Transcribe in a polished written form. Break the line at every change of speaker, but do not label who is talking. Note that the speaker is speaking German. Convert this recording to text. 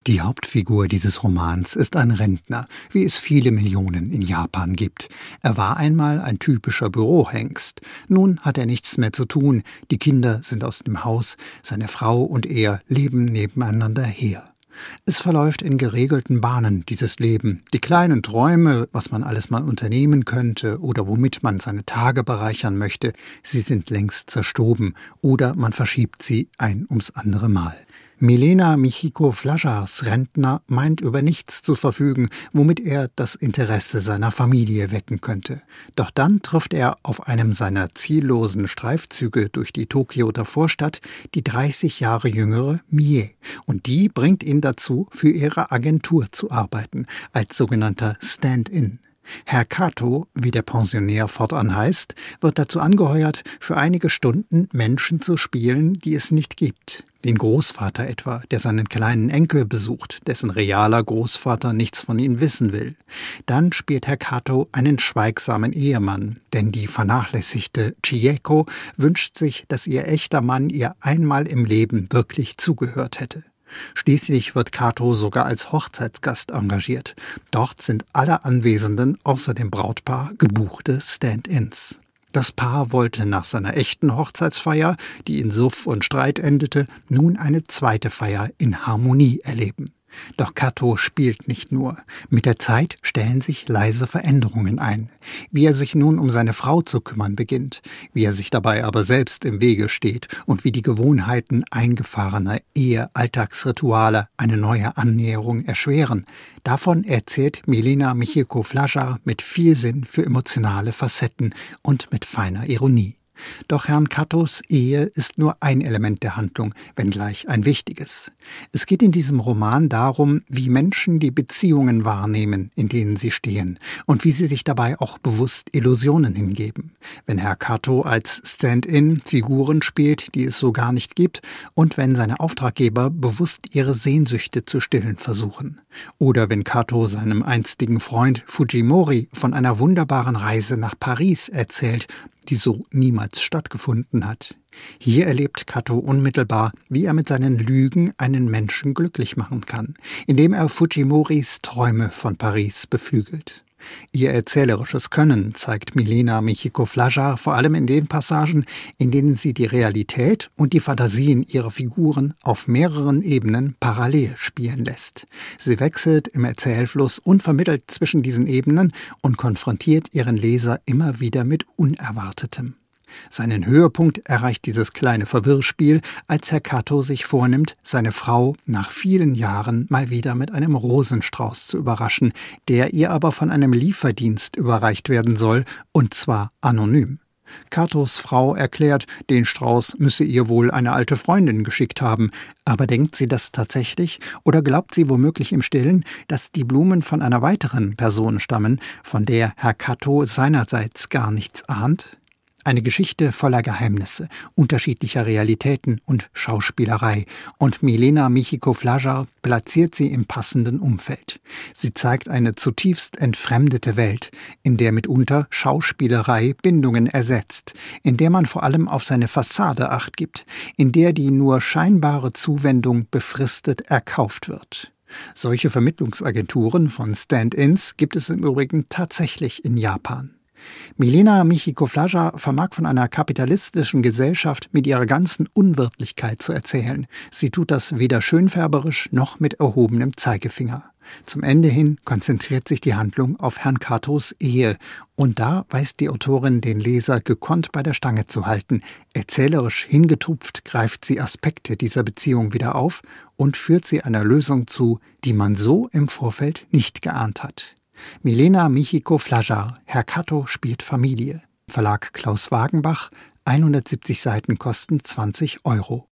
Die Hauptfigur dieses Romans ist ein Rentner, wie es viele Millionen in Japan gibt. Er war einmal ein typischer Bürohengst. Nun hat er nichts mehr zu tun, die Kinder sind aus dem Haus, seine Frau und er leben nebeneinander her. Es verläuft in geregelten Bahnen, dieses Leben. Die kleinen Träume, was man alles mal unternehmen könnte oder womit man seine Tage bereichern möchte, sie sind längst zerstoben oder man verschiebt sie ein ums andere Mal. Milena Michiko Flajars Rentner meint über nichts zu verfügen, womit er das Interesse seiner Familie wecken könnte. Doch dann trifft er auf einem seiner ziellosen Streifzüge durch die Tokioter Vorstadt die 30 Jahre jüngere Mie. Und die bringt ihn dazu, für ihre Agentur zu arbeiten, als sogenannter Stand-in. Herr Kato, wie der Pensionär fortan heißt, wird dazu angeheuert, für einige Stunden Menschen zu spielen, die es nicht gibt. Den Großvater etwa, der seinen kleinen Enkel besucht, dessen realer Großvater nichts von ihm wissen will. Dann spielt Herr Kato einen schweigsamen Ehemann, denn die vernachlässigte Chieko wünscht sich, dass ihr echter Mann ihr einmal im Leben wirklich zugehört hätte. Schließlich wird Kato sogar als Hochzeitsgast engagiert. Dort sind alle Anwesenden außer dem Brautpaar gebuchte Stand-ins. Das Paar wollte nach seiner echten Hochzeitsfeier, die in Suff und Streit endete, nun eine zweite Feier in Harmonie erleben. Doch Kato spielt nicht nur. Mit der Zeit stellen sich leise Veränderungen ein. Wie er sich nun um seine Frau zu kümmern beginnt, wie er sich dabei aber selbst im Wege steht und wie die Gewohnheiten eingefahrener Ehe-Alltagsrituale eine neue Annäherung erschweren, davon erzählt Milena Michiko Flajar mit viel Sinn für emotionale Facetten und mit feiner Ironie. Doch Herrn Katos Ehe ist nur ein Element der Handlung, wenngleich ein wichtiges. Es geht in diesem Roman darum, wie Menschen die Beziehungen wahrnehmen, in denen sie stehen, und wie sie sich dabei auch bewusst Illusionen hingeben. Wenn Herr Kato als Stand-in Figuren spielt, die es so gar nicht gibt, und wenn seine Auftraggeber bewusst ihre Sehnsüchte zu stillen versuchen. Oder wenn Kato seinem einstigen Freund Fujimori von einer wunderbaren Reise nach Paris erzählt, die so niemals stattgefunden hat. Hier erlebt Kato unmittelbar, wie er mit seinen Lügen einen Menschen glücklich machen kann, indem er Fujimoris Träume von Paris beflügelt. Ihr erzählerisches Können zeigt Milena Michiko Flajar vor allem in den Passagen, in denen sie die Realität und die Fantasien ihrer Figuren auf mehreren Ebenen parallel spielen lässt. Sie wechselt im Erzählfluss unvermittelt zwischen diesen Ebenen und konfrontiert ihren Leser immer wieder mit Unerwartetem. Seinen Höhepunkt erreicht dieses kleine Verwirrspiel, als Herr Kato sich vornimmt, seine Frau nach vielen Jahren mal wieder mit einem Rosenstrauß zu überraschen, der ihr aber von einem Lieferdienst überreicht werden soll, und zwar anonym. Katos Frau erklärt, den Strauß müsse ihr wohl eine alte Freundin geschickt haben. Aber denkt sie das tatsächlich? Oder glaubt sie womöglich im Stillen, dass die Blumen von einer weiteren Person stammen, von der Herr Kato seinerseits gar nichts ahnt? Eine Geschichte voller Geheimnisse, unterschiedlicher Realitäten und Schauspielerei. Und Milena Michiko Flajar platziert sie im passenden Umfeld. Sie zeigt eine zutiefst entfremdete Welt, in der mitunter Schauspielerei Bindungen ersetzt, in der man vor allem auf seine Fassade Acht gibt, in der die nur scheinbare Zuwendung befristet erkauft wird. Solche Vermittlungsagenturen von Stand-ins gibt es im Übrigen tatsächlich in Japan. Milena Michiko Flajar vermag von einer kapitalistischen Gesellschaft mit ihrer ganzen Unwirtlichkeit zu erzählen. Sie tut das weder schönfärberisch noch mit erhobenem Zeigefinger. Zum Ende hin konzentriert sich die Handlung auf Herrn Katos Ehe. Und da weiß die Autorin den Leser gekonnt bei der Stange zu halten. Erzählerisch hingetupft greift sie Aspekte dieser Beziehung wieder auf und führt sie einer Lösung zu, die man so im Vorfeld nicht geahnt hat. Milena Michiko Flajar, Herr Kato spielt Familie. Verlag Klaus Wagenbach, 170 Seiten kosten 20 €.